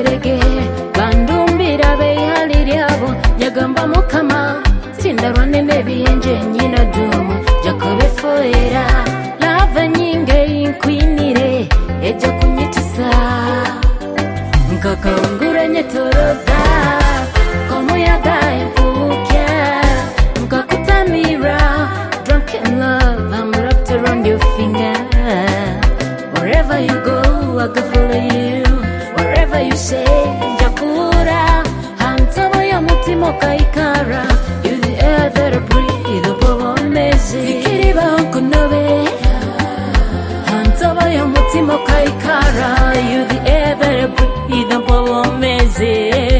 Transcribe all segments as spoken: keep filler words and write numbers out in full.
baserege bandumbira beihaliryabo nyagamba mukama tindarwane nebiyenje nyina dumu jakobe foera lava nyinge inkwinire eja kunyitisa nkakaungura nyetoroza komuyaga impukya nkakutamira drunk in love I'm wrapped around your finger wherever you go I go follow you wherever you say jakura hantabo ya mutima kaikara you the air that I breathe ubobo mezi ikiriba kunobe hantabo ya mutima kaikara you the air that I breathe ubobo mezi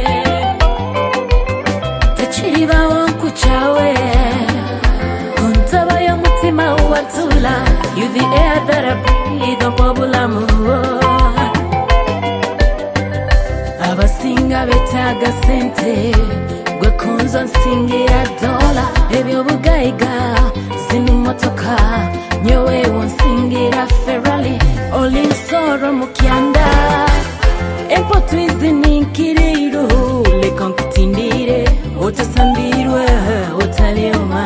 techiriba wanku chawe hantabo ya mutima watula you the air that I breathe ubobo lamu abasinga betaga sente gwe kunzo nsingira dola ebyo bugaiga zinu motoka nyowe wonsingira Ferrari olinsoro mukyanda empo twizininkiriru leka nkutindire otasambirwe otalioma.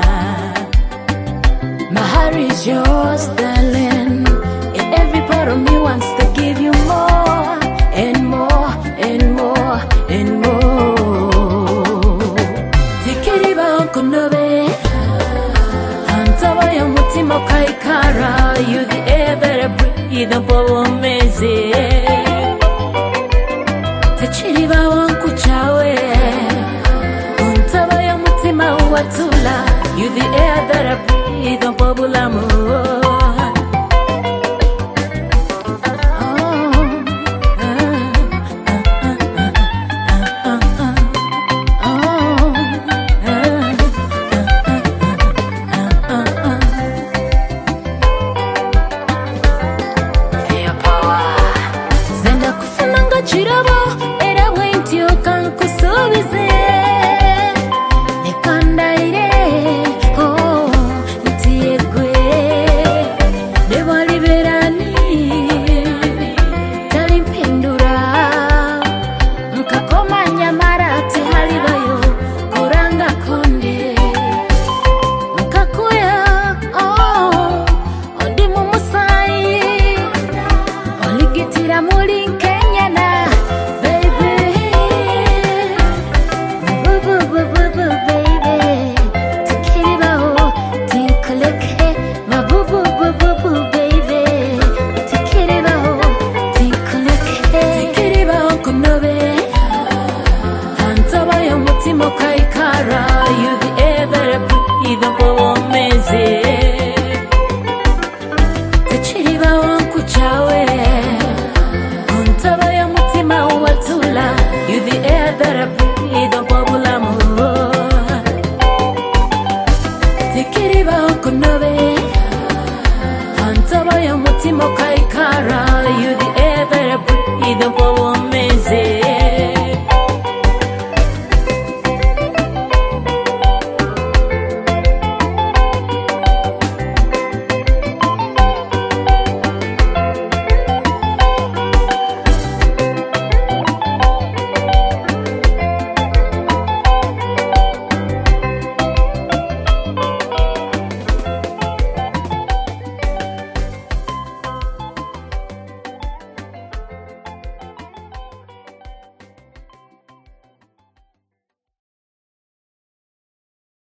My heart is yours darling and every part of me wants to give you more and more and more and more. Tikiriba kunobe hantaba ya mutima kaikara you the air that I breathe ubobo mezi Tikiriba wanku chawe hantaba ya mutima watula you the air that I breathe ubobo lamu chirabo era bwentyo kankusubize nekandaire oh ntiegwe nebaliberani talimpindura nkakoma nyamara tihalibayo kuranga konde nkakuya oh ndi mumusai oligitira mulinke Kaikara, you the air that I breathe ubobo mezi Techiriba wanku chawe Kuntaba ya mutima watula you the air that I breathe ubobo lamu Tikiriba wanku nobe Hantaba ya mutima kaikara you the air that I breathe ubobo